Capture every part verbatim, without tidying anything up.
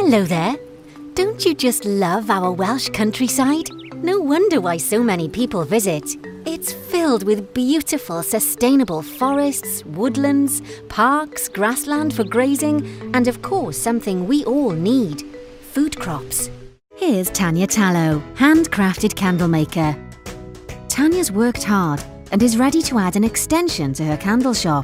Hello there. Don't you just love our Welsh countryside? No wonder why so many people visit. It's filled with beautiful, sustainable forests, woodlands, parks, grassland for grazing, and of course something we all need, food crops. Here's Tanya Tallow, handcrafted candle maker. Tanya's worked hard and is ready to add an extension to her candle shop.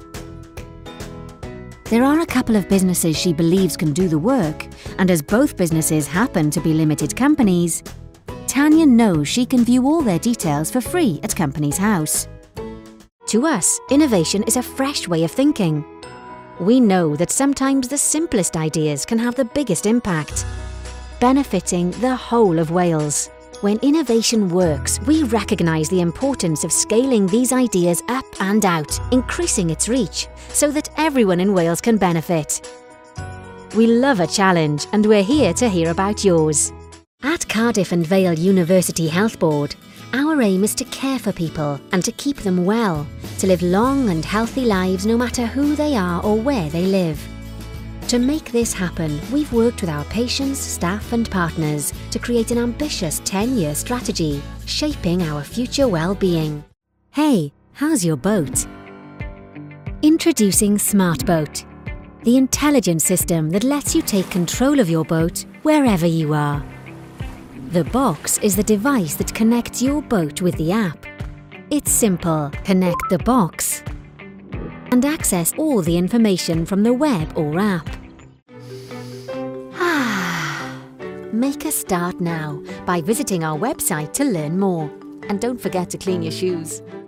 There are a couple of businesses she believes can do the work, and as both businesses happen to be limited companies, Tanya knows she can view all their details for free at Companies House. To us, innovation is a fresh way of thinking. We know that sometimes the simplest ideas can have the biggest impact, benefiting the whole of Wales. When innovation works, we recognise the importance of scaling these ideas up and out, increasing its reach, so that everyone in Wales can benefit. We love a challenge, and we're here to hear about yours. At Cardiff and Vale University Health Board, our aim is to care for people and to keep them well, to live long and healthy lives no matter who they are or where they live. To make this happen, we've worked with our patients, staff and partners to create an ambitious ten-year strategy, shaping our future well-being. Hey, how's your boat? Introducing SmartBoat, the intelligent system that lets you take control of your boat wherever you are. The box is the device that connects your boat with the app. It's simple. Connect the box and access all the information from the web or app. Make a start now by visiting our website to learn more. And don't forget to clean your shoes.